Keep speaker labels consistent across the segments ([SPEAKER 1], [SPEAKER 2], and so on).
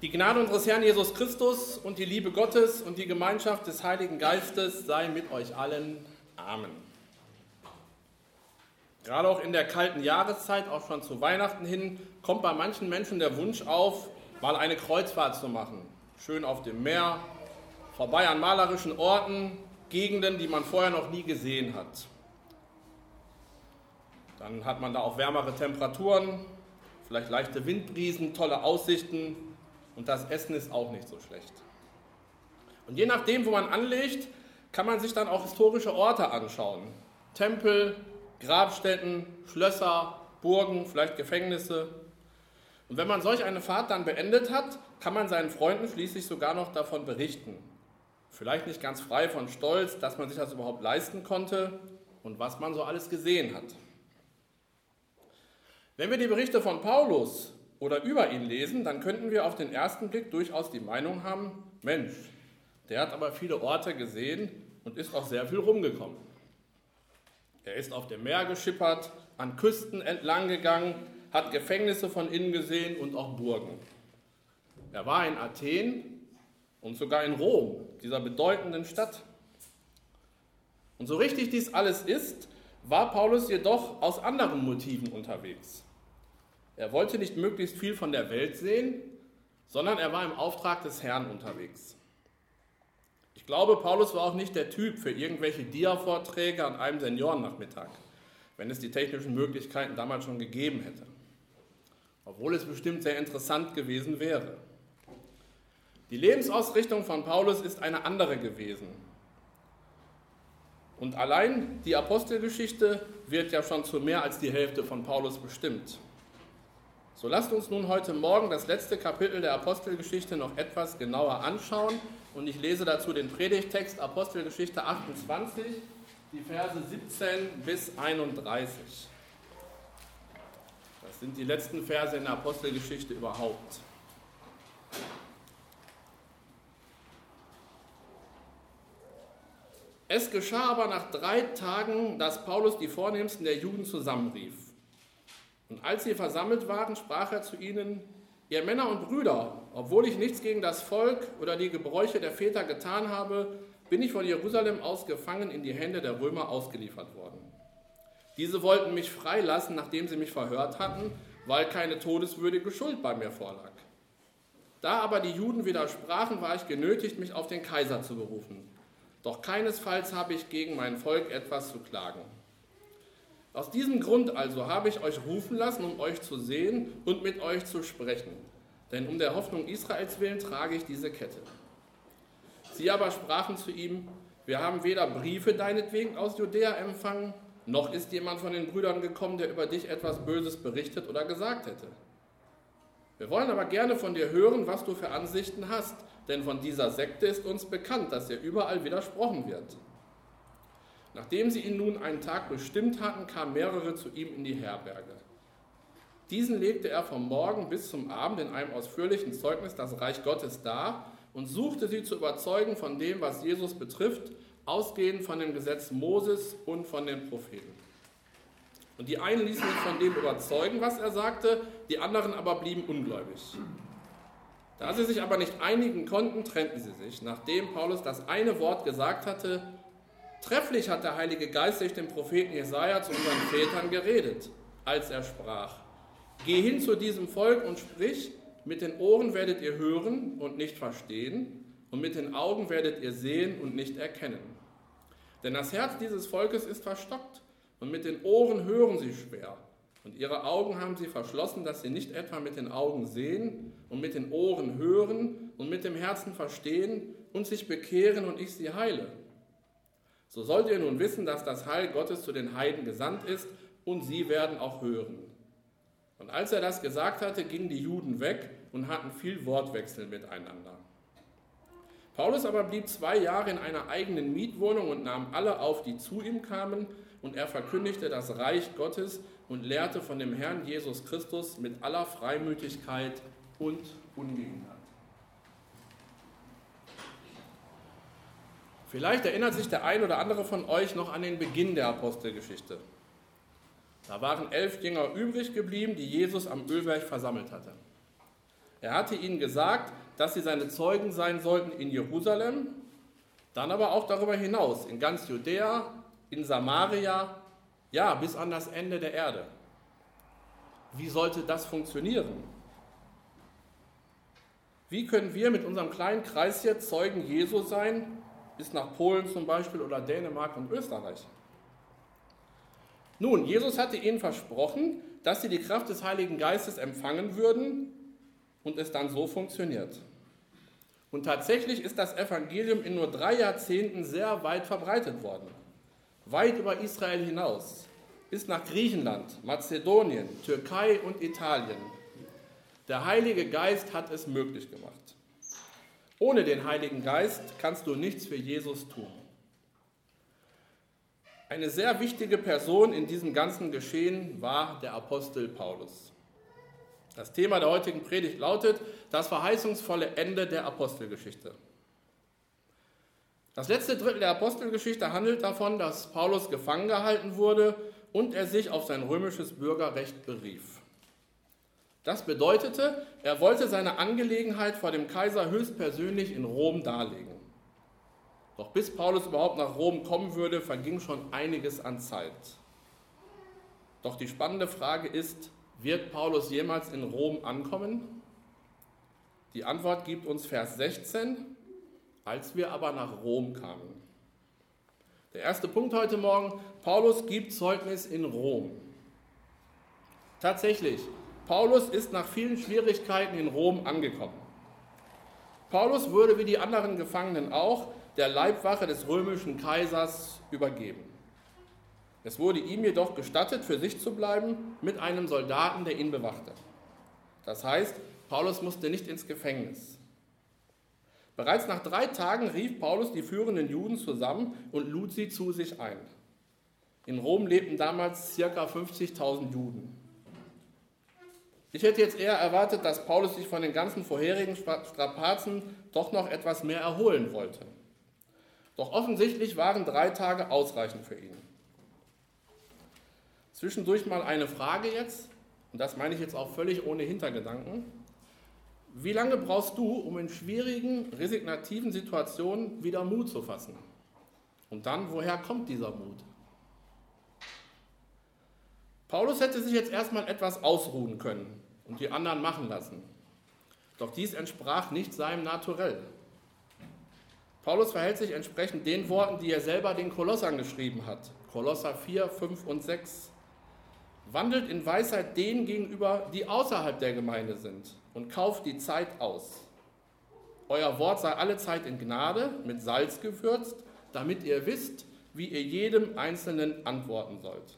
[SPEAKER 1] Die Gnade unseres Herrn Jesus Christus und die Liebe Gottes und die Gemeinschaft des Heiligen Geistes sei mit euch allen. Amen. Gerade auch in der kalten Jahreszeit, auch schon zu Weihnachten hin, kommt bei manchen Menschen der Wunsch auf, mal eine Kreuzfahrt zu machen. Schön auf dem Meer, vorbei an malerischen Orten, Gegenden, die man vorher noch nie gesehen hat. Dann hat man da auch wärmere Temperaturen, vielleicht leichte Windbrisen, tolle Aussichten und das Essen ist auch nicht so schlecht. Und je nachdem, wo man anlegt, kann man sich dann auch historische Orte anschauen. Tempel, Grabstätten, Schlösser, Burgen, vielleicht Gefängnisse. Und wenn man solch eine Fahrt dann beendet hat, kann man seinen Freunden schließlich sogar noch davon berichten. Vielleicht nicht ganz frei von Stolz, dass man sich das überhaupt leisten konnte und was man so alles gesehen hat. Wenn wir die Berichte von Paulus oder über ihn lesen, dann könnten wir auf den ersten Blick durchaus die Meinung haben, Mensch, der hat aber viele Orte gesehen und ist auch sehr viel rumgekommen. Er ist auf dem Meer geschippert, an Küsten entlang gegangen, hat Gefängnisse von innen gesehen und auch Burgen. Er war in Athen und sogar in Rom, dieser bedeutenden Stadt. Und so richtig dies alles ist, war Paulus jedoch aus anderen Motiven unterwegs. Er wollte nicht möglichst viel von der Welt sehen, sondern er war im Auftrag des Herrn unterwegs. Ich glaube, Paulus war auch nicht der Typ für irgendwelche Dia-Vorträge an einem Seniorennachmittag, wenn es die technischen Möglichkeiten damals schon gegeben hätte. Obwohl es bestimmt sehr interessant gewesen wäre. Die Lebensausrichtung von Paulus ist eine andere gewesen. Und allein die Apostelgeschichte wird ja schon zu mehr als die Hälfte von Paulus bestimmt. So lasst uns nun heute Morgen das letzte Kapitel der Apostelgeschichte noch etwas genauer anschauen und ich lese dazu den Predigttext Apostelgeschichte 28, die Verse 17 bis 31. Das sind die letzten Verse in der Apostelgeschichte überhaupt. Es geschah aber nach 3 Tagen, dass Paulus die Vornehmsten der Juden zusammenrief. Und als sie versammelt waren, sprach er zu ihnen, ihr Männer und Brüder, obwohl ich nichts gegen das Volk oder die Gebräuche der Väter getan habe, bin ich von Jerusalem aus gefangen in die Hände der Römer ausgeliefert worden. Diese wollten mich freilassen, nachdem sie mich verhört hatten, weil keine todeswürdige Schuld bei mir vorlag. Da aber die Juden widersprachen, war ich genötigt, mich auf den Kaiser zu berufen. Doch keinesfalls habe ich gegen mein Volk etwas zu klagen. Aus diesem Grund also habe ich euch rufen lassen, um euch zu sehen und mit euch zu sprechen. Denn um der Hoffnung Israels willen trage ich diese Kette. Sie aber sprachen zu ihm, wir haben weder Briefe deinetwegen aus Judäa empfangen, noch ist jemand von den Brüdern gekommen, der über dich etwas Böses berichtet oder gesagt hätte. Wir wollen aber gerne von dir hören, was du für Ansichten hast, denn von dieser Sekte ist uns bekannt, dass ihr überall widersprochen wird. Nachdem sie ihn nun einen Tag bestimmt hatten, kamen mehrere zu ihm in die Herberge. Diesen legte er vom Morgen bis zum Abend in einem ausführlichen Zeugnis das Reich Gottes dar und suchte sie zu überzeugen von dem, was Jesus betrifft, ausgehend von dem Gesetz Moses und von den Propheten. Und die einen ließen sich von dem überzeugen, was er sagte, die anderen aber blieben ungläubig. Da sie sich aber nicht einigen konnten, trennten sie sich, nachdem Paulus das eine Wort gesagt hatte. Trefflich hat der Heilige Geist durch den Propheten Jesaja zu unseren Vätern geredet, als er sprach, geh hin zu diesem Volk und sprich, mit den Ohren werdet ihr hören und nicht verstehen, und mit den Augen werdet ihr sehen und nicht erkennen. Denn das Herz dieses Volkes ist verstockt, und mit den Ohren hören sie schwer, und ihre Augen haben sie verschlossen, dass sie nicht etwa mit den Augen sehen und mit den Ohren hören und mit dem Herzen verstehen und sich bekehren und ich sie heile. So sollt ihr nun wissen, dass das Heil Gottes zu den Heiden gesandt ist und sie werden auch hören. Und als er das gesagt hatte, gingen die Juden weg und hatten viel Wortwechsel miteinander. Paulus aber blieb 2 Jahre in einer eigenen Mietwohnung und nahm alle auf, die zu ihm kamen, und er verkündigte das Reich Gottes und lehrte von dem Herrn Jesus Christus mit aller Freimütigkeit und Ungehindert. Vielleicht erinnert sich der ein oder andere von euch noch an den Beginn der Apostelgeschichte. Da waren 11 Jünger übrig geblieben, die Jesus am Ölberg versammelt hatte. Er hatte ihnen gesagt, dass sie seine Zeugen sein sollten in Jerusalem, dann aber auch darüber hinaus, in ganz Judäa, in Samaria, ja, bis an das Ende der Erde. Wie sollte das funktionieren? Wie können wir mit unserem kleinen Kreis hier Zeugen Jesu sein, bis nach Polen zum Beispiel oder Dänemark und Österreich? Nun, Jesus hatte ihnen versprochen, dass sie die Kraft des Heiligen Geistes empfangen würden und es dann so funktioniert. Und tatsächlich ist das Evangelium in nur 3 Jahrzehnten sehr weit verbreitet worden. Weit über Israel hinaus, bis nach Griechenland, Mazedonien, Türkei und Italien. Der Heilige Geist hat es möglich gemacht. Ohne den Heiligen Geist kannst du nichts für Jesus tun. Eine sehr wichtige Person in diesem ganzen Geschehen war der Apostel Paulus. Das Thema der heutigen Predigt lautet: das verheißungsvolle Ende der Apostelgeschichte. Das letzte Drittel der Apostelgeschichte handelt davon, dass Paulus gefangen gehalten wurde und er sich auf sein römisches Bürgerrecht berief. Das bedeutete, er wollte seine Angelegenheit vor dem Kaiser höchstpersönlich in Rom darlegen. Doch bis Paulus überhaupt nach Rom kommen würde, verging schon einiges an Zeit. Doch die spannende Frage ist: wird Paulus jemals in Rom ankommen? Die Antwort gibt uns Vers 16: als wir aber nach Rom kamen. Der erste Punkt heute Morgen: Paulus gibt Zeugnis in Rom. Tatsächlich, Paulus ist nach vielen Schwierigkeiten in Rom angekommen. Paulus wurde wie die anderen Gefangenen auch der Leibwache des römischen Kaisers übergeben. Es wurde ihm jedoch gestattet, für sich zu bleiben mit einem Soldaten, der ihn bewachte. Das heißt, Paulus musste nicht ins Gefängnis. Bereits nach 3 Tagen rief Paulus die führenden Juden zusammen und lud sie zu sich ein. In Rom lebten damals ca. 50.000 Juden. Ich hätte jetzt eher erwartet, dass Paulus sich von den ganzen vorherigen Strapazen doch noch etwas mehr erholen wollte. Doch offensichtlich waren 3 Tage ausreichend für ihn. Zwischendurch mal eine Frage jetzt, und das meine ich jetzt auch völlig ohne Hintergedanken. Wie lange brauchst du, um in schwierigen, resignativen Situationen wieder Mut zu fassen? Und dann, woher kommt dieser Mut? Paulus hätte sich jetzt erstmal etwas ausruhen können und die anderen machen lassen. Doch dies entsprach nicht seinem Naturell. Paulus verhält sich entsprechend den Worten, die er selber den Kolossern geschrieben hat. Kolosser 4, 5 und 6. Wandelt in Weisheit denen gegenüber, die außerhalb der Gemeinde sind, und kauft die Zeit aus. Euer Wort sei allezeit in Gnade, mit Salz gewürzt, damit ihr wisst, wie ihr jedem Einzelnen antworten sollt.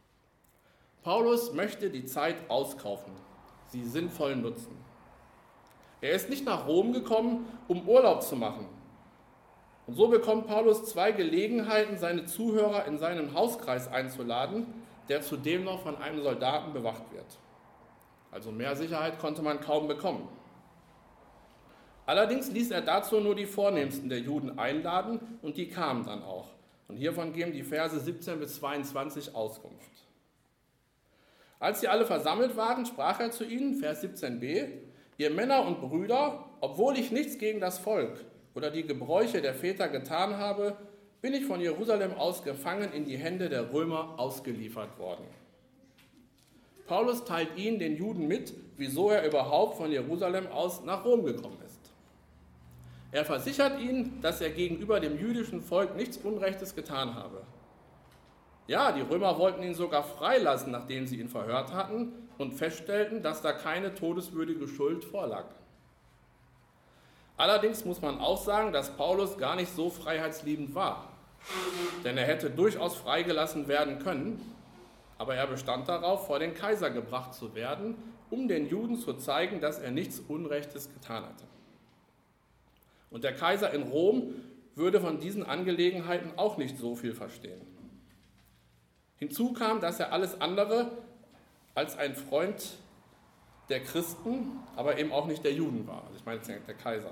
[SPEAKER 1] Paulus möchte die Zeit auskaufen, sie sinnvoll nutzen. Er ist nicht nach Rom gekommen, um Urlaub zu machen. Und so bekommt Paulus 2 Gelegenheiten, seine Zuhörer in seinen Hauskreis einzuladen, der zudem noch von einem Soldaten bewacht wird. Also mehr Sicherheit konnte man kaum bekommen. Allerdings ließ er dazu nur die Vornehmsten der Juden einladen und die kamen dann auch. Und hiervon geben die Verse 17 bis 22 Auskunft. Als sie alle versammelt waren, sprach er zu ihnen, Vers 17b: Ihr Männer und Brüder, obwohl ich nichts gegen das Volk oder die Gebräuche der Väter getan habe, bin ich von Jerusalem aus gefangen in die Hände der Römer ausgeliefert worden. Paulus teilt ihnen, den Juden, mit, wieso er überhaupt von Jerusalem aus nach Rom gekommen ist. Er versichert ihnen, dass er gegenüber dem jüdischen Volk nichts Unrechtes getan habe. Ja, die Römer wollten ihn sogar freilassen, nachdem sie ihn verhört hatten und feststellten, dass da keine todeswürdige Schuld vorlag. Allerdings muss man auch sagen, dass Paulus gar nicht so freiheitsliebend war, denn er hätte durchaus freigelassen werden können, aber er bestand darauf, vor den Kaiser gebracht zu werden, um den Juden zu zeigen, dass er nichts Unrechtes getan hatte. Und der Kaiser in Rom würde von diesen Angelegenheiten auch nicht so viel verstehen. Hinzu kam, dass er alles andere als ein Freund der Christen, aber eben auch nicht der Juden war. Also ich meine jetzt der Kaiser.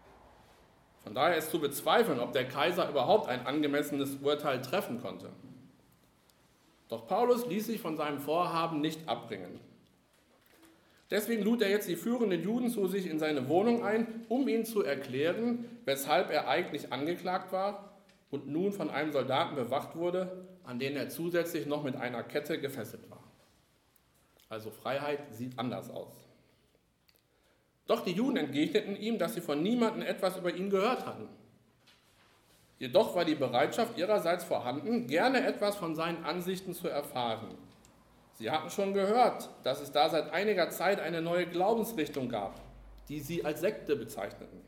[SPEAKER 1] Von daher ist zu bezweifeln, ob der Kaiser überhaupt ein angemessenes Urteil treffen konnte. Doch Paulus ließ sich von seinem Vorhaben nicht abbringen. Deswegen lud er jetzt die führenden Juden zu sich in seine Wohnung ein, um ihnen zu erklären, weshalb er eigentlich angeklagt war und nun von einem Soldaten bewacht wurde, an den er zusätzlich noch mit einer Kette gefesselt war. Also Freiheit sieht anders aus. Doch die Juden entgegneten ihm, dass sie von niemandem etwas über ihn gehört hatten. Jedoch war die Bereitschaft ihrerseits vorhanden, gerne etwas von seinen Ansichten zu erfahren. Sie hatten schon gehört, dass es da seit einiger Zeit eine neue Glaubensrichtung gab, die sie als Sekte bezeichneten.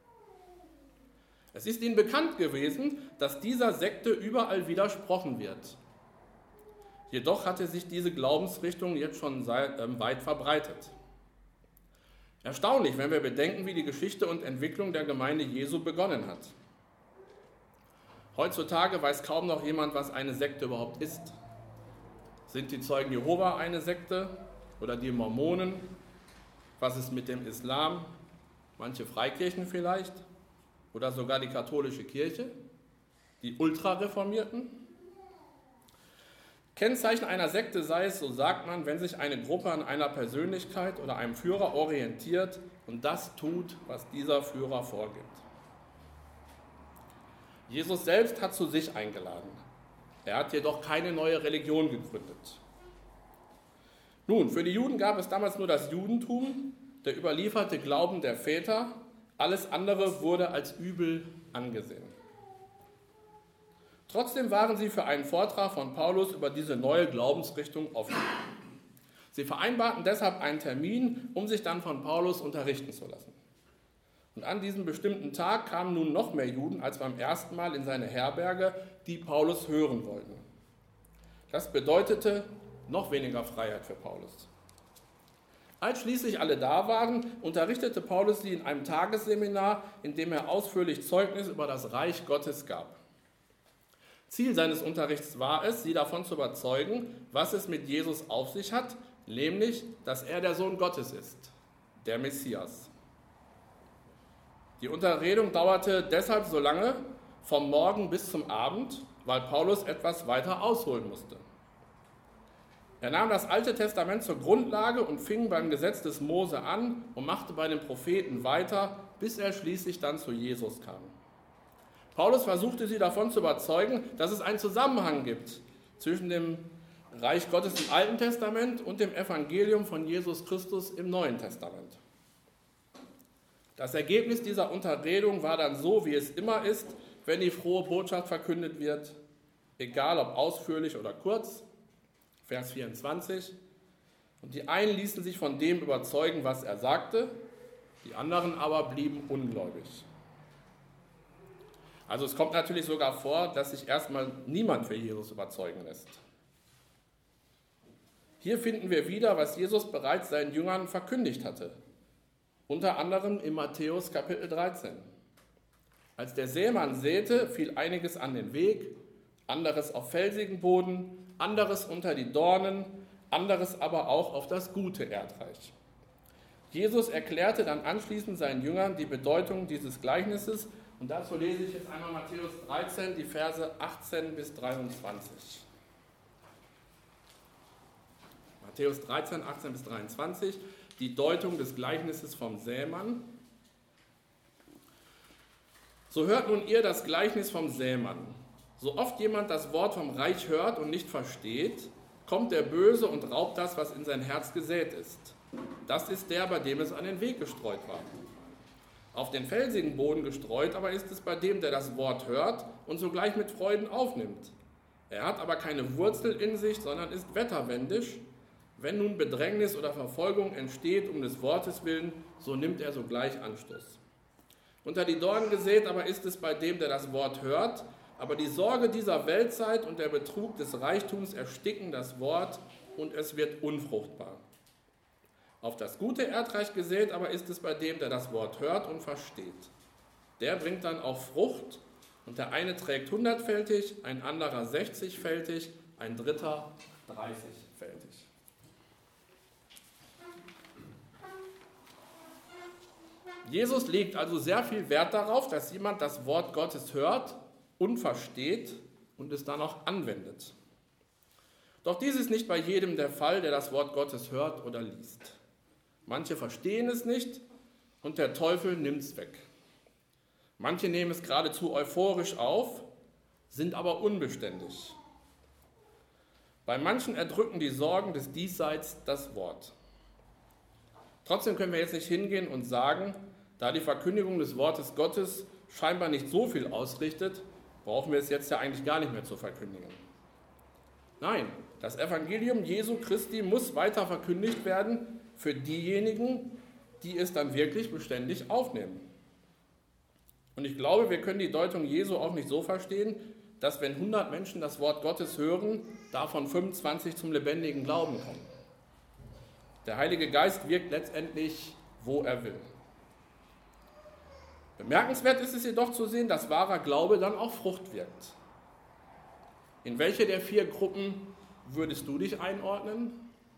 [SPEAKER 1] Es ist ihnen bekannt gewesen, dass dieser Sekte überall widersprochen wird. Jedoch hatte sich diese Glaubensrichtung jetzt schon weit verbreitet. Erstaunlich, wenn wir bedenken, wie die Geschichte und Entwicklung der Gemeinde Jesu begonnen hat. Heutzutage weiß kaum noch jemand, was eine Sekte überhaupt ist. Sind die Zeugen Jehova eine Sekte oder die Mormonen? Was ist mit dem Islam? Manche Freikirchen vielleicht? Oder sogar die katholische Kirche? Die Ultrareformierten? Kennzeichen einer Sekte sei es, so sagt man, wenn sich eine Gruppe an einer Persönlichkeit oder einem Führer orientiert und das tut, was dieser Führer vorgibt. Jesus selbst hat zu sich eingeladen. Er hat jedoch keine neue Religion gegründet. Nun, für die Juden gab es damals nur das Judentum, der überlieferte Glauben der Väter. Alles andere wurde als übel angesehen. Trotzdem waren sie für einen Vortrag von Paulus über diese neue Glaubensrichtung offen. Sie vereinbarten deshalb einen Termin, um sich dann von Paulus unterrichten zu lassen. Und an diesem bestimmten Tag kamen nun noch mehr Juden als beim ersten Mal in seine Herberge, die Paulus hören wollten. Das bedeutete noch weniger Freiheit für Paulus. Als schließlich alle da waren, unterrichtete Paulus sie in einem Tagesseminar, in dem er ausführlich Zeugnis über das Reich Gottes gab. Ziel seines Unterrichts war es, sie davon zu überzeugen, was es mit Jesus auf sich hat, nämlich, dass er der Sohn Gottes ist, der Messias. Die Unterredung dauerte deshalb so lange, vom Morgen bis zum Abend, weil Paulus etwas weiter ausholen musste. Er nahm das Alte Testament zur Grundlage und fing beim Gesetz des Mose an und machte bei den Propheten weiter, bis er schließlich dann zu Jesus kam. Paulus versuchte sie davon zu überzeugen, dass es einen Zusammenhang gibt zwischen dem Reich Gottes im Alten Testament und dem Evangelium von Jesus Christus im Neuen Testament. Das Ergebnis dieser Unterredung war dann so, wie es immer ist, wenn die frohe Botschaft verkündet wird, egal ob ausführlich oder kurz, Vers 24. Und die einen ließen sich von dem überzeugen, was er sagte, die anderen aber blieben ungläubig. Also es kommt natürlich sogar vor, dass sich erstmal niemand für Jesus überzeugen lässt. Hier finden wir wieder, was Jesus bereits seinen Jüngern verkündigt hatte. Unter anderem in Matthäus Kapitel 13. Als der Sämann säte, fiel einiges an den Weg, anderes auf felsigen Boden, anderes unter die Dornen, anderes aber auch auf das gute Erdreich. Jesus erklärte dann anschließend seinen Jüngern die Bedeutung dieses Gleichnisses und dazu lese ich jetzt einmal Matthäus 13, die Verse 18 bis 23. Matthäus 13, 18 bis 23. Die Deutung des Gleichnisses vom Sämann. So hört nun ihr das Gleichnis vom Sämann. So oft jemand das Wort vom Reich hört und nicht versteht, kommt der Böse und raubt das, was in sein Herz gesät ist. Das ist der, bei dem es an den Weg gestreut war. Auf den felsigen Boden gestreut aber ist es bei dem, der das Wort hört und sogleich mit Freuden aufnimmt. Er hat aber keine Wurzel in sich, sondern ist wetterwendisch. Wenn nun Bedrängnis oder Verfolgung entsteht um des Wortes willen, so nimmt er sogleich Anstoß. Unter die Dornen gesät aber ist es bei dem, der das Wort hört, aber die Sorge dieser Weltzeit und der Betrug des Reichtums ersticken das Wort und es wird unfruchtbar. Auf das gute Erdreich gesät aber ist es bei dem, der das Wort hört und versteht. Der bringt dann auch Frucht und der eine trägt 100-fältig, ein anderer 60-fältig, ein dritter 30-fältig. Jesus legt also sehr viel Wert darauf, dass jemand das Wort Gottes hört und versteht und es dann auch anwendet. Doch dies ist nicht bei jedem der Fall, der das Wort Gottes hört oder liest. manche verstehen es nicht und der Teufel nimmt es weg. Manche nehmen es geradezu euphorisch auf, sind aber unbeständig. Bei manchen erdrücken die Sorgen des Diesseits das Wort. Trotzdem können wir jetzt nicht hingehen und sagen, da die Verkündigung des Wortes Gottes scheinbar nicht so viel ausrichtet, brauchen wir es jetzt ja eigentlich gar nicht mehr zu verkündigen. Nein, das Evangelium Jesu Christi muss weiter verkündigt werden für diejenigen, die es dann wirklich beständig aufnehmen. Und ich glaube, wir können die Deutung Jesu auch nicht so verstehen, dass wenn 100 Menschen das Wort Gottes hören, davon 25 zum lebendigen Glauben kommen. Der Heilige Geist wirkt letztendlich, wo er will. Bemerkenswert ist es jedoch zu sehen, dass wahrer Glaube dann auch Frucht wirkt. In welche der 4 Gruppen würdest du dich einordnen?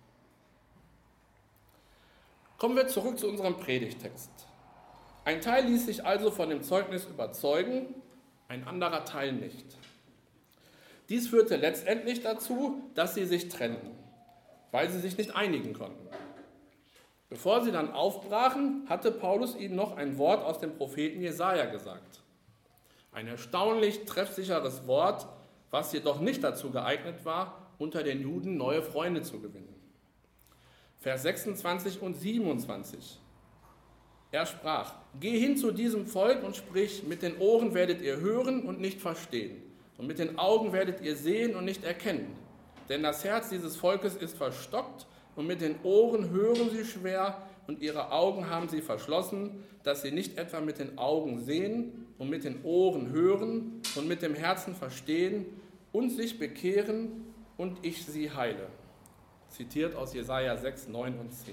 [SPEAKER 1] Kommen wir zurück zu unserem Predigtext. Ein Teil ließ sich also von dem Zeugnis überzeugen, ein anderer Teil nicht. Dies führte letztendlich dazu, dass sie sich trennten, weil sie sich nicht einigen konnten. Bevor sie dann aufbrachen, hatte Paulus ihnen noch ein Wort aus dem Propheten Jesaja gesagt. Ein erstaunlich treffsicheres Wort, was jedoch nicht dazu geeignet war, unter den Juden neue Freunde zu gewinnen. Vers 26 und 27. Er sprach: Geh hin zu diesem Volk und sprich, mit den Ohren werdet ihr hören und nicht verstehen, und mit den Augen werdet ihr sehen und nicht erkennen. Denn das Herz dieses Volkes ist verstockt, und mit den Ohren hören sie schwer, und ihre Augen haben sie verschlossen, dass sie nicht etwa mit den Augen sehen und mit den Ohren hören und mit dem Herzen verstehen und sich bekehren und ich sie heile. Zitiert aus Jesaja 6, 9 und 10.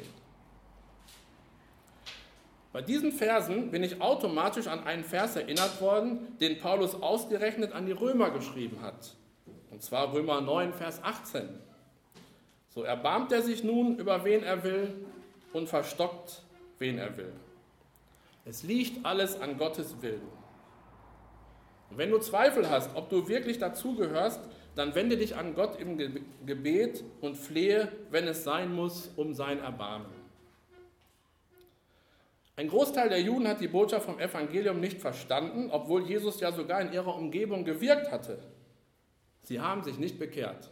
[SPEAKER 1] Bei diesen Versen bin ich automatisch an einen Vers erinnert worden, den Paulus ausgerechnet an die Römer geschrieben hat. Und zwar Römer 9, Vers 18. So erbarmt er sich nun, über wen er will, und verstockt, wen er will. Es liegt alles an Gottes Willen. Und wenn du Zweifel hast, ob du wirklich dazugehörst, dann wende dich an Gott im Gebet und flehe, wenn es sein muss, um sein Erbarmen. Ein Großteil der Juden hat die Botschaft vom Evangelium nicht verstanden, obwohl Jesus ja sogar in ihrer Umgebung gewirkt hatte. Sie haben sich nicht bekehrt.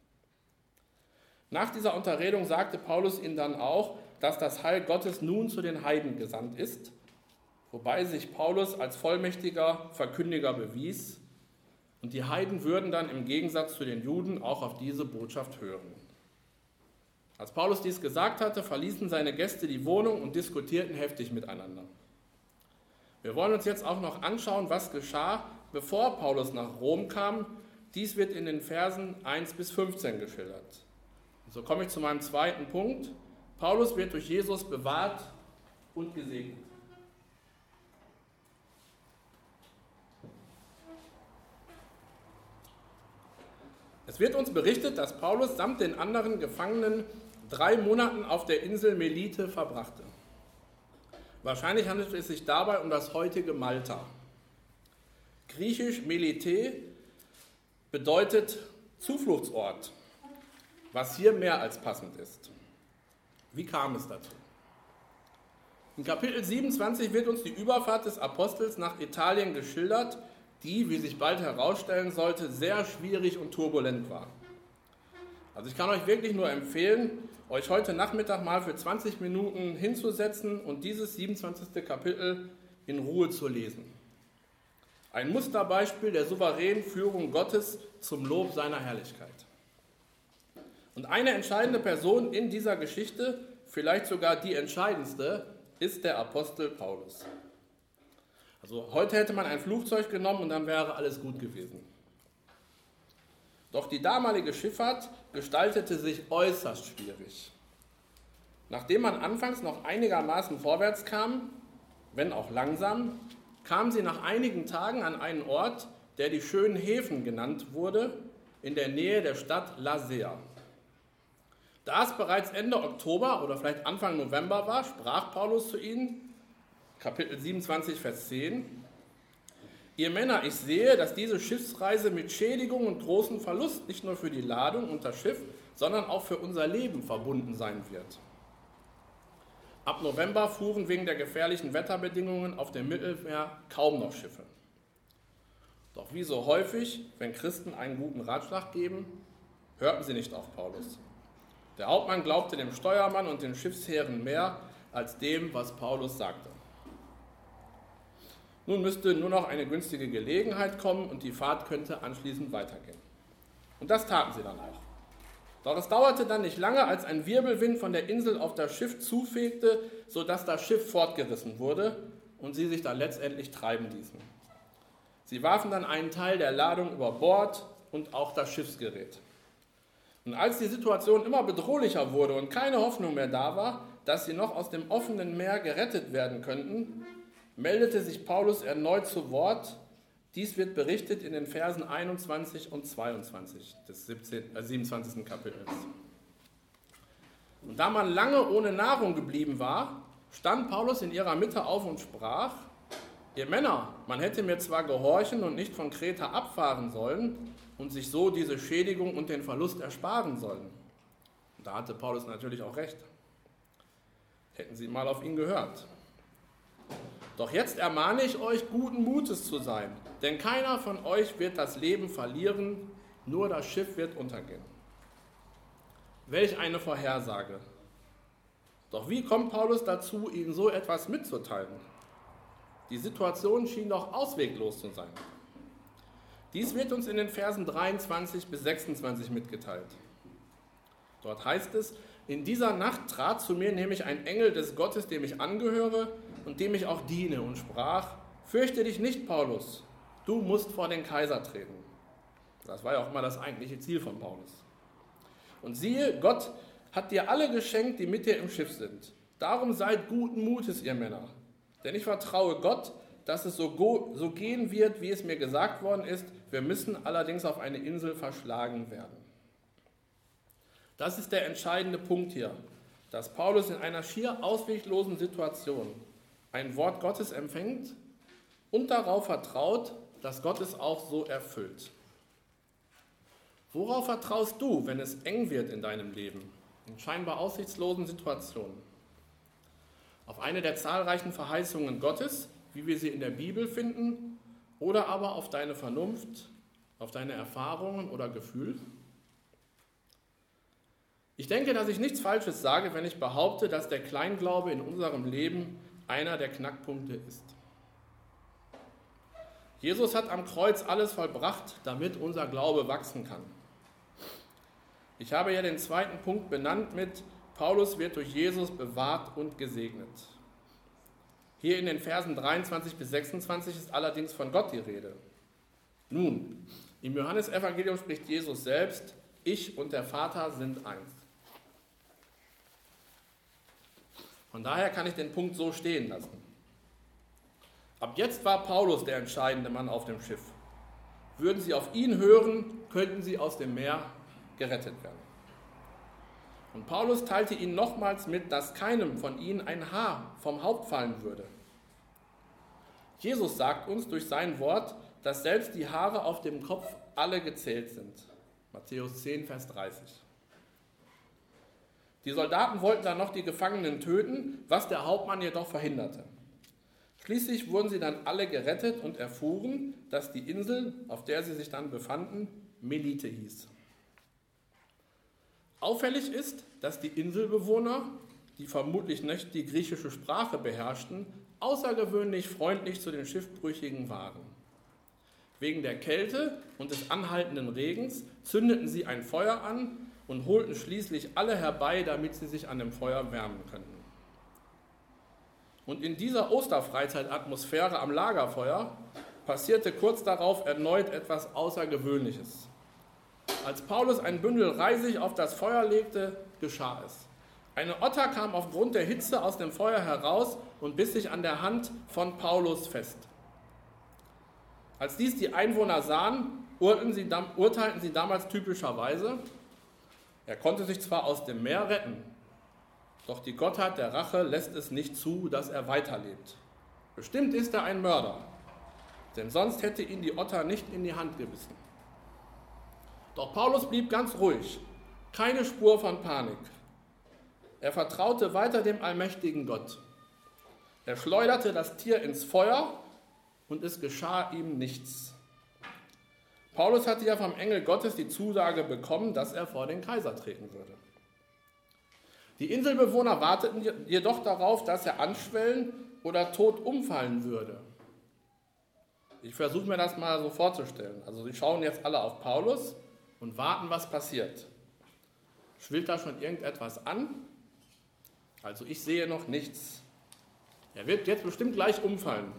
[SPEAKER 1] Nach dieser Unterredung sagte Paulus ihnen dann auch, dass das Heil Gottes nun zu den Heiden gesandt ist, wobei sich Paulus als vollmächtiger Verkündiger bewies und die Heiden würden dann im Gegensatz zu den Juden auch auf diese Botschaft hören. Als Paulus dies gesagt hatte, verließen seine Gäste die Wohnung und diskutierten heftig miteinander. Wir wollen uns jetzt auch noch anschauen, was geschah, bevor Paulus nach Rom kam. Dies wird in den Versen 1 bis 15 geschildert. Und so komme ich zu meinem zweiten Punkt. Paulus wird durch Jesus bewahrt und gesegnet. Es wird uns berichtet, dass Paulus samt den anderen Gefangenen 3 Monate auf der Insel Melite verbrachte. Wahrscheinlich handelt es sich dabei um das heutige Malta. Griechisch Melite bedeutet Zufluchtsort, was hier mehr als passend ist. Wie kam es dazu? In Kapitel 27 wird uns die Überfahrt des Apostels nach Italien geschildert, die, wie sich bald herausstellen sollte, sehr schwierig und turbulent war. Also ich kann euch wirklich nur empfehlen, euch heute Nachmittag mal für 20 Minuten hinzusetzen und dieses 27. Kapitel in Ruhe zu lesen. Ein Musterbeispiel der souveränen Führung Gottes zum Lob seiner Herrlichkeit. Und eine entscheidende Person in dieser Geschichte, vielleicht sogar die entscheidendste, ist der Apostel Paulus. Also heute hätte man ein Flugzeug genommen und dann wäre alles gut gewesen. Doch die damalige Schifffahrt gestaltete sich äußerst schwierig. Nachdem man anfangs noch einigermaßen vorwärts kam, wenn auch langsam, kam sie nach einigen Tagen an einen Ort, der die schönen Häfen genannt wurde, in der Nähe der Stadt Lasea. Da es bereits Ende Oktober oder vielleicht Anfang November war, sprach Paulus zu ihnen, Kapitel 27, Vers 10, Ihr Männer, ich sehe, dass diese Schiffsreise mit Schädigung und großem Verlust nicht nur für die Ladung und das Schiff, sondern auch für unser Leben verbunden sein wird. Ab November fuhren wegen der gefährlichen Wetterbedingungen auf dem Mittelmeer kaum noch Schiffe. Doch wie so häufig, wenn Christen einen guten Ratschlag geben, hörten sie nicht auf Paulus. Der Hauptmann glaubte dem Steuermann und den Schiffsherren mehr als dem, was Paulus sagte. Nun müsste nur noch eine günstige Gelegenheit kommen und die Fahrt könnte anschließend weitergehen. Und das taten sie dann auch. Doch es dauerte dann nicht lange, als ein Wirbelwind von der Insel auf das Schiff zufegte, sodass das Schiff fortgerissen wurde und sie sich dann letztendlich treiben ließen. Sie warfen dann einen Teil der Ladung über Bord und auch das Schiffsgerät. Und als die Situation immer bedrohlicher wurde und keine Hoffnung mehr da war, dass sie noch aus dem offenen Meer gerettet werden könnten, meldete sich Paulus erneut zu Wort. Dies wird berichtet in den Versen 21 und 22 des 27. Kapitels. Und da man lange ohne Nahrung geblieben war, stand Paulus in ihrer Mitte auf und sprach: Ihr Männer, man hätte mir zwar gehorchen und nicht von Kreta abfahren sollen und sich so diese Schädigung und den Verlust ersparen sollen. Und da hatte Paulus natürlich auch recht. Hätten sie mal auf ihn gehört. Doch jetzt ermahne ich euch, guten Mutes zu sein, denn keiner von euch wird das Leben verlieren, nur das Schiff wird untergehen. Welch eine Vorhersage! Doch wie kommt Paulus dazu, ihnen so etwas mitzuteilen? Die Situation schien doch ausweglos zu sein. Dies wird uns in den Versen 23 bis 26 mitgeteilt. Dort heißt es: In dieser Nacht trat zu mir nämlich ein Engel des Gottes, dem ich angehöre und dem ich auch diene, und sprach: Fürchte dich nicht, Paulus, du musst vor den Kaiser treten. Das war ja auch immer das eigentliche Ziel von Paulus. Und siehe, Gott hat dir alle geschenkt, die mit dir im Schiff sind. Darum seid guten Mutes, ihr Männer. Denn ich vertraue Gott, dass es so gehen wird, wie es mir gesagt worden ist. Wir müssen allerdings auf eine Insel verschlagen werden. Das ist der entscheidende Punkt hier, dass Paulus in einer schier ausweglosen Situation ein Wort Gottes empfängt und darauf vertraut, dass Gott es auch so erfüllt. Worauf vertraust du, wenn es eng wird in deinem Leben, in scheinbar aussichtslosen Situationen? Auf eine der zahlreichen Verheißungen Gottes, wie wir sie in der Bibel finden, oder aber auf deine Vernunft, auf deine Erfahrungen oder Gefühl? Ich denke, dass ich nichts Falsches sage, wenn ich behaupte, dass der Kleinglaube in unserem Leben einer der Knackpunkte ist. Jesus hat am Kreuz alles vollbracht, damit unser Glaube wachsen kann. Ich habe ja den zweiten Punkt benannt mit: Paulus wird durch Jesus bewahrt und gesegnet. Hier in den Versen 23 bis 26 ist allerdings von Gott die Rede. Nun, im Johannesevangelium spricht Jesus selbst: Ich und der Vater sind eins. Von daher kann ich den Punkt so stehen lassen. Ab jetzt war Paulus der entscheidende Mann auf dem Schiff. Würden sie auf ihn hören, könnten sie aus dem Meer gerettet werden. Und Paulus teilte ihnen nochmals mit, dass keinem von ihnen ein Haar vom Haupt fallen würde. Jesus sagt uns durch sein Wort, dass selbst die Haare auf dem Kopf alle gezählt sind. Matthäus 10, Vers 30. Die Soldaten wollten dann noch die Gefangenen töten, was der Hauptmann jedoch verhinderte. Schließlich wurden sie dann alle gerettet und erfuhren, dass die Insel, auf der sie sich dann befanden, Melite hieß. Auffällig ist, dass die Inselbewohner, die vermutlich nicht die griechische Sprache beherrschten, außergewöhnlich freundlich zu den Schiffbrüchigen waren. Wegen der Kälte und des anhaltenden Regens zündeten sie ein Feuer an und holten schließlich alle herbei, damit sie sich an dem Feuer wärmen könnten. Und in dieser Osterfreizeitatmosphäre am Lagerfeuer passierte kurz darauf erneut etwas Außergewöhnliches. Als Paulus ein Bündel Reisig auf das Feuer legte, geschah es. Eine Otter kam aufgrund der Hitze aus dem Feuer heraus und biss sich an der Hand von Paulus fest. Als dies die Einwohner sahen, urteilten sie damals typischerweise: Er konnte sich zwar aus dem Meer retten, doch die Gottheit der Rache lässt es nicht zu, dass er weiterlebt. Bestimmt ist er ein Mörder, denn sonst hätte ihn die Otter nicht in die Hand gebissen. Doch Paulus blieb ganz ruhig, keine Spur von Panik. Er vertraute weiter dem allmächtigen Gott. Er schleuderte das Tier ins Feuer und es geschah ihm nichts. Paulus hatte ja vom Engel Gottes die Zusage bekommen, dass er vor den Kaiser treten würde. Die Inselbewohner warteten jedoch darauf, dass er anschwellen oder tot umfallen würde. Ich versuche mir das mal so vorzustellen. Also sie schauen jetzt alle auf Paulus und warten, was passiert. Schwillt da schon irgendetwas an? Also ich sehe noch nichts. Er wird jetzt bestimmt gleich umfallen.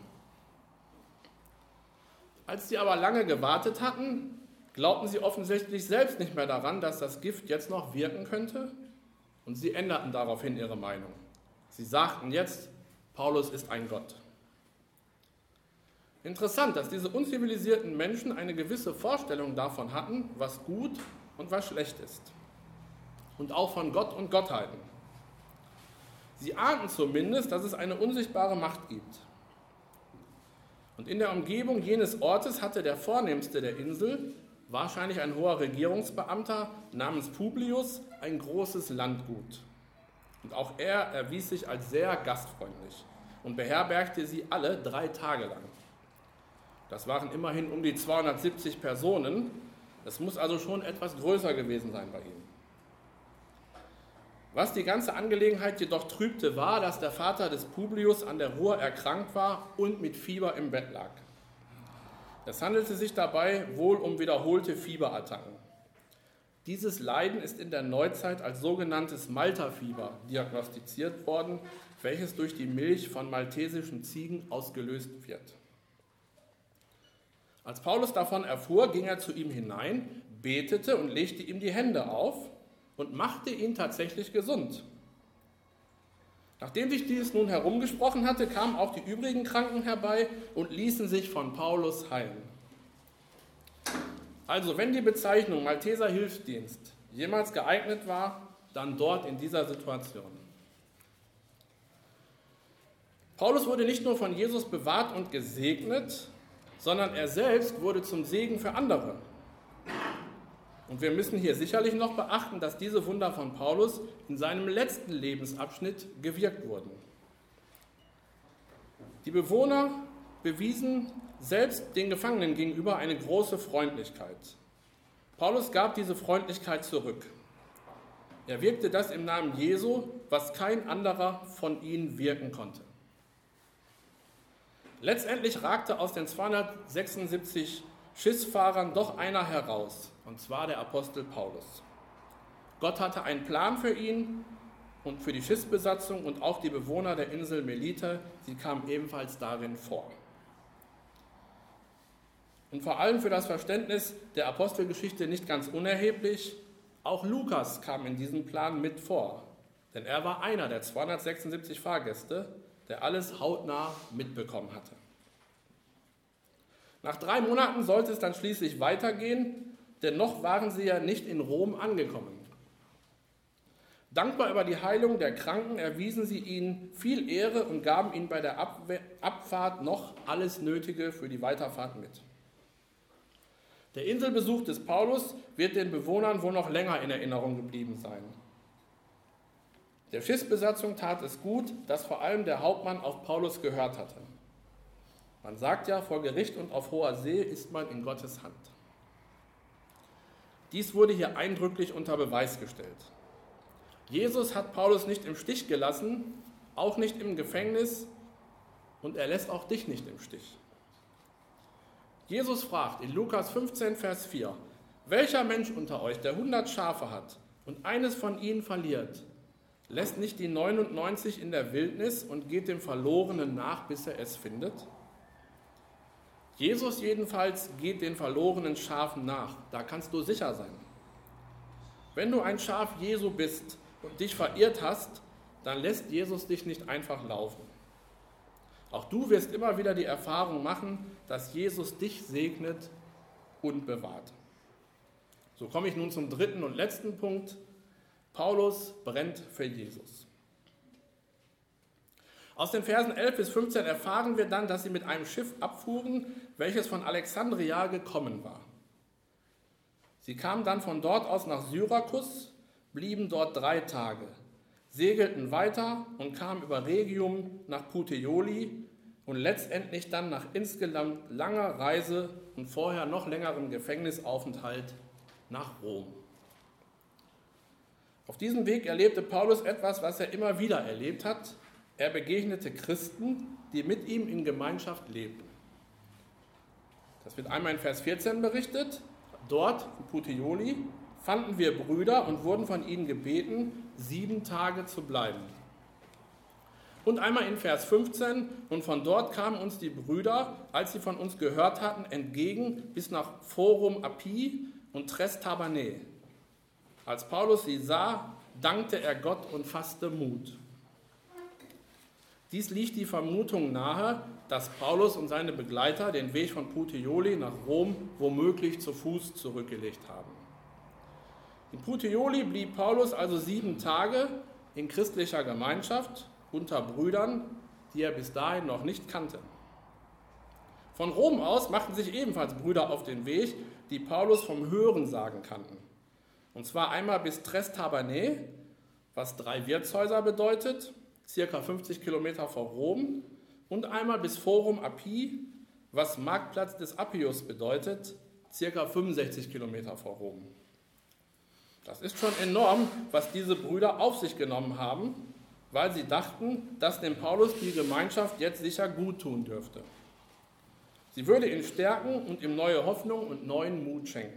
[SPEAKER 1] Als sie aber lange gewartet hatten, glaubten sie offensichtlich selbst nicht mehr daran, dass das Gift jetzt noch wirken könnte, und sie änderten daraufhin ihre Meinung. Sie sagten jetzt, Paulus ist ein Gott. Interessant, dass diese unzivilisierten Menschen eine gewisse Vorstellung davon hatten, was gut und was schlecht ist. Und auch von Gott und Gottheiten. Sie ahnten zumindest, dass es eine unsichtbare Macht gibt. Und in der Umgebung jenes Ortes hatte der Vornehmste der Insel, wahrscheinlich ein hoher Regierungsbeamter namens Publius, ein großes Landgut. Und auch er erwies sich als sehr gastfreundlich und beherbergte sie alle 3 Tage lang. Das waren immerhin um die 270 Personen. Es muss also schon etwas größer gewesen sein bei ihm. Was die ganze Angelegenheit jedoch trübte, war, dass der Vater des Publius an der Ruhr erkrankt war und mit Fieber im Bett lag. Es handelte sich dabei wohl um wiederholte Fieberattacken. Dieses Leiden ist in der Neuzeit als sogenanntes Malterfieber diagnostiziert worden, welches durch die Milch von maltesischen Ziegen ausgelöst wird. Als Paulus davon erfuhr, ging er zu ihm hinein, betete und legte ihm die Hände auf und machte ihn tatsächlich gesund. Nachdem sich dies nun herumgesprochen hatte, kamen auch die übrigen Kranken herbei und ließen sich von Paulus heilen. Also, wenn die Bezeichnung Malteser Hilfsdienst jemals geeignet war, dann dort in dieser Situation. Paulus wurde nicht nur von Jesus bewahrt und gesegnet, sondern er selbst wurde zum Segen für andere. Und wir müssen hier sicherlich noch beachten, dass diese Wunder von Paulus in seinem letzten Lebensabschnitt gewirkt wurden. Die Bewohner bewiesen selbst den Gefangenen gegenüber eine große Freundlichkeit. Paulus gab diese Freundlichkeit zurück. Er wirkte das im Namen Jesu, was kein anderer von ihnen wirken konnte. Letztendlich ragte aus den 276 Schiffsfahrern doch einer heraus, und zwar der Apostel Paulus. Gott hatte einen Plan für ihn und für die Schiffsbesatzung und auch die Bewohner der Insel Melite, sie kamen ebenfalls darin vor. Und vor allem für das Verständnis der Apostelgeschichte nicht ganz unerheblich, auch Lukas kam in diesem Plan mit vor, denn er war einer der 276 Fahrgäste, der alles hautnah mitbekommen hatte. Nach 3 Monaten sollte es dann schließlich weitergehen, denn noch waren sie ja nicht in Rom angekommen. Dankbar über die Heilung der Kranken erwiesen sie ihnen viel Ehre und gaben ihnen bei der Abfahrt noch alles Nötige für die Weiterfahrt mit. Der Inselbesuch des Paulus wird den Bewohnern wohl noch länger in Erinnerung geblieben sein. Der Schiffsbesatzung tat es gut, dass vor allem der Hauptmann auf Paulus gehört hatte. Man sagt ja, vor Gericht und auf hoher See ist man in Gottes Hand. Dies wurde hier eindrücklich unter Beweis gestellt. Jesus hat Paulus nicht im Stich gelassen, auch nicht im Gefängnis, und er lässt auch dich nicht im Stich. Jesus fragt in Lukas 15, Vers 4, welcher Mensch unter euch, der 100 Schafe hat und eines von ihnen verliert, lässt nicht die 99 in der Wildnis und geht dem Verlorenen nach, bis er es findet? Jesus jedenfalls geht den verlorenen Schafen nach, da kannst du sicher sein. Wenn du ein Schaf Jesu bist und dich verirrt hast, dann lässt Jesus dich nicht einfach laufen. Auch du wirst immer wieder die Erfahrung machen, dass Jesus dich segnet und bewahrt. So komme ich nun zum 3. und letzten Punkt. Paulus brennt für Jesus. Aus den Versen 11 bis 15 erfahren wir dann, dass sie mit einem Schiff abfuhren, welches von Alexandria gekommen war. Sie kamen dann von dort aus nach Syrakus, blieben dort 3 Tage. segelten weiter und kamen über Rhegium nach Puteoli und letztendlich dann nach insgesamt langer Reise und vorher noch längerem Gefängnisaufenthalt nach Rom. Auf diesem Weg erlebte Paulus etwas, was er immer wieder erlebt hat. Er begegnete Christen, die mit ihm in Gemeinschaft lebten. Das wird einmal in Vers 14 berichtet. Dort, in Puteoli, fanden wir Brüder und wurden von ihnen gebeten, 7 Tage zu bleiben. Und einmal in Vers 15, und von dort kamen uns die Brüder, als sie von uns gehört hatten, entgegen bis nach Forum Appii und Tres Tabernae. Als Paulus sie sah, dankte er Gott und fasste Mut. Dies liegt die Vermutung nahe, dass Paulus und seine Begleiter den Weg von Puteoli nach Rom womöglich zu Fuß zurückgelegt haben. In Puteoli blieb Paulus also 7 Tage in christlicher Gemeinschaft unter Brüdern, die er bis dahin noch nicht kannte. Von Rom aus machten sich ebenfalls Brüder auf den Weg, die Paulus vom Hörensagen kannten. Und zwar einmal bis Tres Tabernae, was 3 Wirtshäuser bedeutet, circa 50 Kilometer vor Rom, und einmal bis Forum Appii, was Marktplatz des Appius bedeutet, circa 65 Kilometer vor Rom. Das ist schon enorm, was diese Brüder auf sich genommen haben, weil sie dachten, dass dem Paulus die Gemeinschaft jetzt sicher gut tun dürfte. Sie würde ihn stärken und ihm neue Hoffnung und neuen Mut schenken.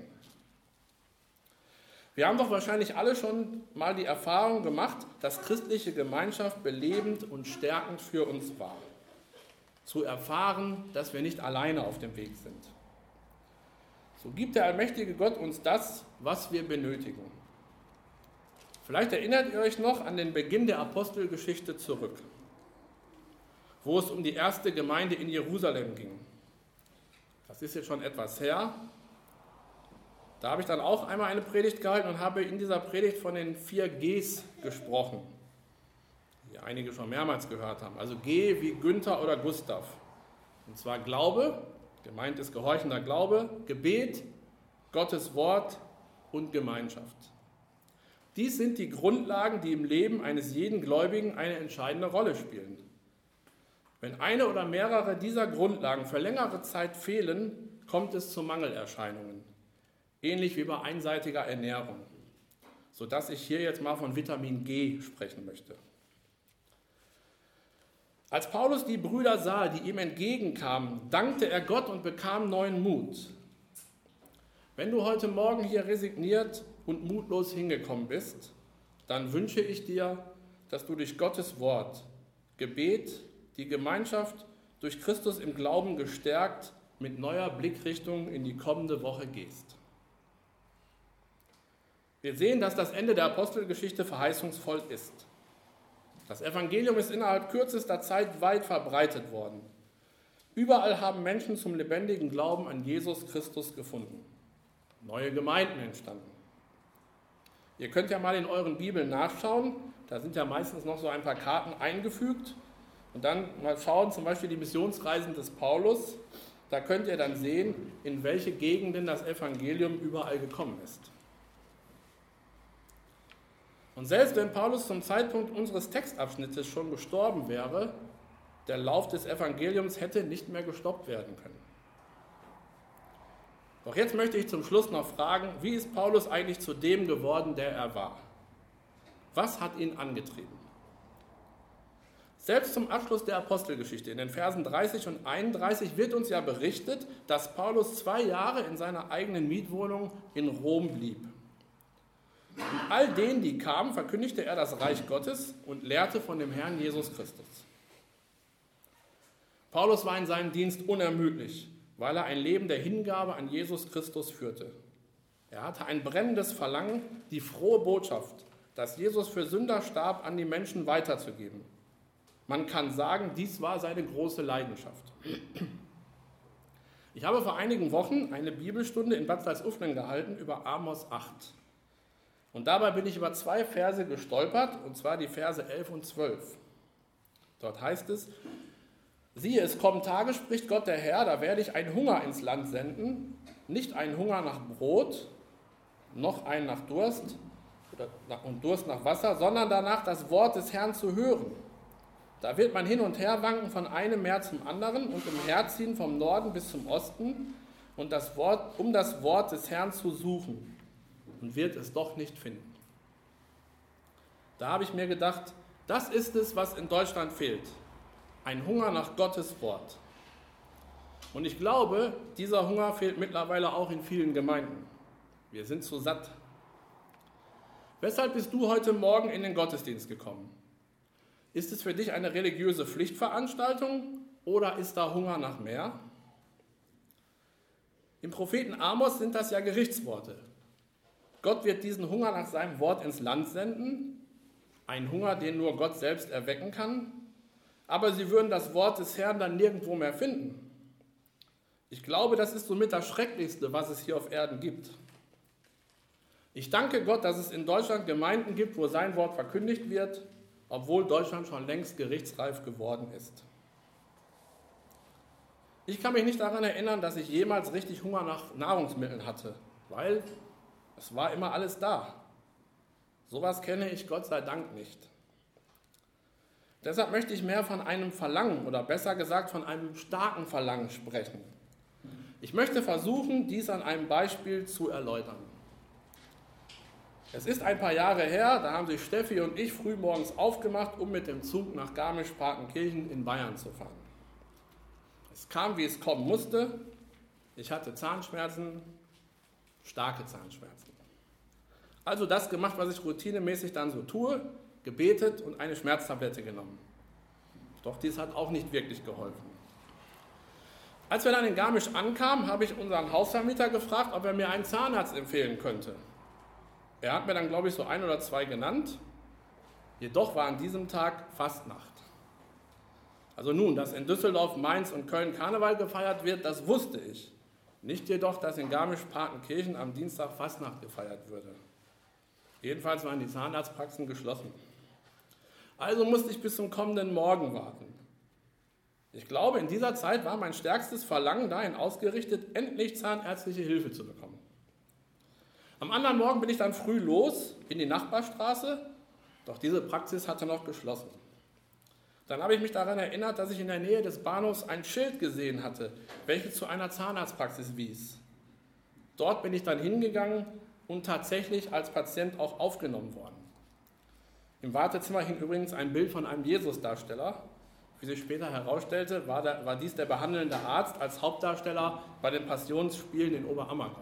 [SPEAKER 1] Wir haben doch wahrscheinlich alle schon mal die Erfahrung gemacht, dass christliche Gemeinschaft belebend und stärkend für uns war. Zu erfahren, dass wir nicht alleine auf dem Weg sind. So gibt der allmächtige Gott uns das, was wir benötigen. Vielleicht erinnert ihr euch noch an den Beginn der Apostelgeschichte zurück, wo es um die erste Gemeinde in Jerusalem ging. Das ist jetzt schon etwas her. Da habe ich dann auch einmal eine Predigt gehalten und habe in dieser Predigt von den 4 Gs gesprochen, die einige schon mehrmals gehört haben. Also G wie Günther oder Gustav. Und zwar Glaube, gemeint ist gehorchender Glaube, Gebet, Gottes Wort und Gemeinschaft. Dies sind die Grundlagen, die im Leben eines jeden Gläubigen eine entscheidende Rolle spielen. Wenn eine oder mehrere dieser Grundlagen für längere Zeit fehlen, kommt es zu Mangelerscheinungen. Ähnlich wie bei einseitiger Ernährung, sodass ich hier jetzt mal von Vitamin G sprechen möchte. Als Paulus die Brüder sah, die ihm entgegenkamen, dankte er Gott und bekam neuen Mut. Wenn du heute Morgen hier resigniert und mutlos hingekommen bist, dann wünsche ich dir, dass du durch Gottes Wort, Gebet, die Gemeinschaft durch Christus im Glauben gestärkt mit neuer Blickrichtung in die kommende Woche gehst. Wir sehen, dass das Ende der Apostelgeschichte verheißungsvoll ist. Das Evangelium ist innerhalb kürzester Zeit weit verbreitet worden. Überall haben Menschen zum lebendigen Glauben an Jesus Christus gefunden. Neue Gemeinden entstanden. Ihr könnt ja mal in euren Bibeln nachschauen, da sind ja meistens noch so ein paar Karten eingefügt. Und dann mal schauen, zum Beispiel die Missionsreisen des Paulus, da könnt ihr dann sehen, in welche Gegenden das Evangelium überall gekommen ist. Und selbst wenn Paulus zum Zeitpunkt unseres Textabschnittes schon gestorben wäre, der Lauf des Evangeliums hätte nicht mehr gestoppt werden können. Doch jetzt möchte ich zum Schluss noch fragen, wie ist Paulus eigentlich zu dem geworden, der er war? Was hat ihn angetrieben? Selbst zum Abschluss der Apostelgeschichte, in den Versen 30 und 31, wird uns ja berichtet, dass Paulus 2 Jahre in seiner eigenen Mietwohnung in Rom blieb. Und all denen, die kamen, verkündigte er das Reich Gottes und lehrte von dem Herrn Jesus Christus. Paulus war in seinem Dienst unermüdlich, weil er ein Leben der Hingabe an Jesus Christus führte. Er hatte ein brennendes Verlangen, die frohe Botschaft, dass Jesus für Sünder starb, an die Menschen weiterzugeben. Man kann sagen, dies war seine große Leidenschaft. Ich habe vor einigen Wochen eine Bibelstunde in Bad Salzuflen gehalten über Amos 8. Und dabei bin ich über 2 Verse gestolpert, und zwar die Verse 11 und 12. Dort heißt es: Siehe, es kommen Tage, spricht Gott der Herr, da werde ich einen Hunger ins Land senden, nicht einen Hunger nach Brot, noch einen nach Durst, und Durst nach Wasser, sondern danach, das Wort des Herrn zu hören. Da wird man hin und her wanken von einem Meer zum anderen und umherziehen vom Norden bis zum Osten, um das Wort des Herrn zu suchen, und wird es doch nicht finden. Da habe ich mir gedacht, das ist es, was in Deutschland fehlt. Ein Hunger nach Gottes Wort. Und ich glaube, dieser Hunger fehlt mittlerweile auch in vielen Gemeinden. Wir sind so satt. Weshalb bist du heute Morgen in den Gottesdienst gekommen? Ist es für dich eine religiöse Pflichtveranstaltung oder ist da Hunger nach mehr? Im Propheten Amos sind das ja Gerichtsworte. Gott wird diesen Hunger nach seinem Wort ins Land senden, ein Hunger, den nur Gott selbst erwecken kann, aber sie würden das Wort des Herrn dann nirgendwo mehr finden. Ich glaube, das ist somit das Schrecklichste, was es hier auf Erden gibt. Ich danke Gott, dass es in Deutschland Gemeinden gibt, wo sein Wort verkündigt wird, obwohl Deutschland schon längst gerichtsreif geworden ist. Ich kann mich nicht daran erinnern, dass ich jemals richtig Hunger nach Nahrungsmitteln hatte, weil es war immer alles da. Sowas kenne ich Gott sei Dank nicht. Deshalb möchte ich mehr von einem Verlangen oder besser gesagt von einem starken Verlangen sprechen. Ich möchte versuchen, dies an einem Beispiel zu erläutern. Es ist ein paar Jahre her, da haben sich Steffi und ich frühmorgens aufgemacht, um mit dem Zug nach Garmisch-Partenkirchen in Bayern zu fahren. Es kam, wie es kommen musste. Ich hatte Zahnschmerzen, starke Zahnschmerzen. Also das gemacht, was ich routinemäßig dann so tue, gebetet und eine Schmerztablette genommen. Doch dies hat auch nicht wirklich geholfen. Als wir dann in Garmisch ankamen, habe ich unseren Hausvermieter gefragt, ob er mir einen Zahnarzt empfehlen könnte. Er hat mir dann, glaube ich, so 1 oder 2 genannt. Jedoch war an diesem Tag Fastnacht. Also nun, dass in Düsseldorf, Mainz und Köln Karneval gefeiert wird, das wusste ich. Nicht jedoch, dass in Garmisch-Partenkirchen am Dienstag Fastnacht gefeiert würde. Jedenfalls waren die Zahnarztpraxen geschlossen. Also musste ich bis zum kommenden Morgen warten. Ich glaube, in dieser Zeit war mein stärkstes Verlangen dahin ausgerichtet, endlich zahnärztliche Hilfe zu bekommen. Am anderen Morgen bin ich dann früh los in die Nachbarstraße, doch diese Praxis hatte noch geschlossen. Dann habe ich mich daran erinnert, dass ich in der Nähe des Bahnhofs ein Schild gesehen hatte, welches zu einer Zahnarztpraxis wies. Dort bin ich dann hingegangen und tatsächlich als Patient auch aufgenommen worden. Im Wartezimmer hing übrigens ein Bild von einem Jesus-Darsteller. Wie sich später herausstellte, war dies der behandelnde Arzt als Hauptdarsteller bei den Passionsspielen in Oberammergau.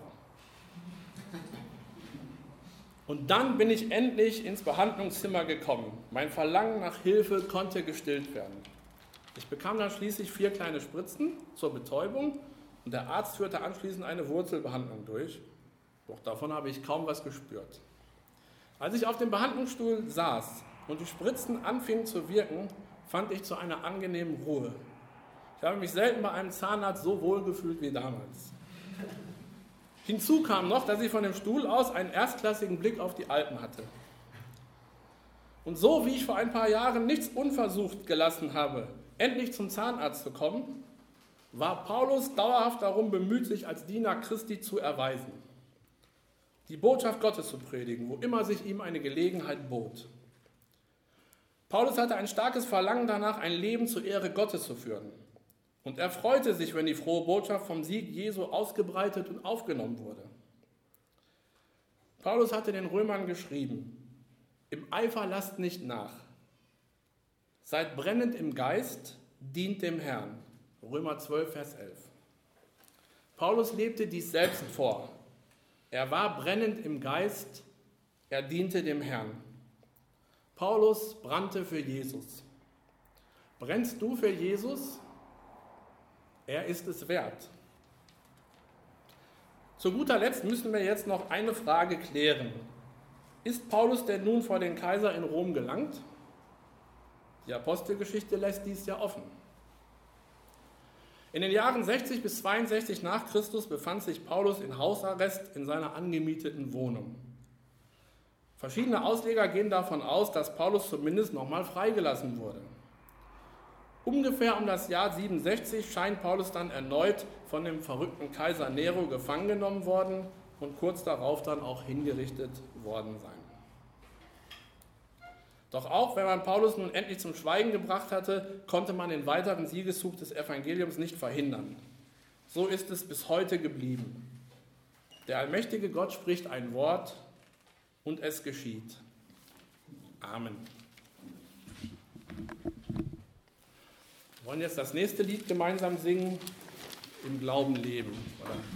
[SPEAKER 1] Und dann bin ich endlich ins Behandlungszimmer gekommen. Mein Verlangen nach Hilfe konnte gestillt werden. Ich bekam dann schließlich 4 kleine Spritzen zur Betäubung und der Arzt führte anschließend eine Wurzelbehandlung durch. Doch davon habe ich kaum was gespürt. Als ich auf dem Behandlungsstuhl saß und die Spritzen anfingen zu wirken, fand ich zu einer angenehmen Ruhe. Ich habe mich selten bei einem Zahnarzt so wohl gefühlt wie damals. Hinzu kam noch, dass ich von dem Stuhl aus einen erstklassigen Blick auf die Alpen hatte. Und so wie ich vor ein paar Jahren nichts unversucht gelassen habe, endlich zum Zahnarzt zu kommen, war Paulus dauerhaft darum bemüht, sich als Diener Christi zu erweisen. Die Botschaft Gottes zu predigen, wo immer sich ihm eine Gelegenheit bot. Paulus hatte ein starkes Verlangen danach, ein Leben zur Ehre Gottes zu führen. Und er freute sich, wenn die frohe Botschaft vom Sieg Jesu ausgebreitet und aufgenommen wurde. Paulus hatte den Römern geschrieben: Im Eifer lasst nicht nach. Seid brennend im Geist, dient dem Herrn. Römer 12, Vers 11. Paulus lebte dies selbst vor. Er war brennend im Geist, er diente dem Herrn. Paulus brannte für Jesus. Brennst du für Jesus? Er ist es wert. Zu guter Letzt müssen wir jetzt noch eine Frage klären. Ist Paulus denn nun vor den Kaiser in Rom gelangt? Die Apostelgeschichte lässt dies ja offen. In den Jahren 60 bis 62 nach Christus befand sich Paulus in Hausarrest in seiner angemieteten Wohnung. Verschiedene Ausleger gehen davon aus, dass Paulus zumindest nochmal freigelassen wurde. Ungefähr um das Jahr 67 scheint Paulus dann erneut von dem verrückten Kaiser Nero gefangen genommen worden und kurz darauf dann auch hingerichtet worden sein. Doch auch wenn man Paulus nun endlich zum Schweigen gebracht hatte, konnte man den weiteren Siegeszug des Evangeliums nicht verhindern. So ist es bis heute geblieben. Der allmächtige Gott spricht ein Wort und es geschieht. Amen. Wir wollen jetzt das nächste Lied gemeinsam singen, im Glauben leben.